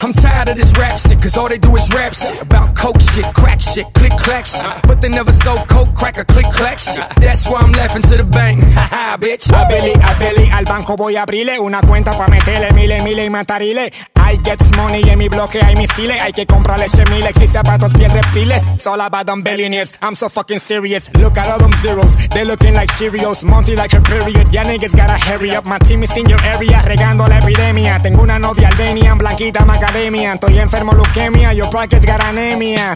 I'm tired of this rap shit, cause all they do is rap shit about coke shit, crack shit, click clack shit. But they never sold coke, crack or click clack shit. That's why I'm laughing to the bank. Haha, bitch. A Billy, al banco voy a abrirle una cuenta pa' meterle miles y matarile. I get money y en mi bloque hay misiles. Hay que comprarle chemilex y zapatos bien reptiles. It's all about them billionaires, I'm so fucking serious. Look at all them zeros, they looking like Cheerios. Monty like her period, ya niggas gotta hurry up. My team is in your area, regando la epidemia. Tengo una novia albania, blanquita macademia. Estoy enfermo leucemia, your pockets got anemia.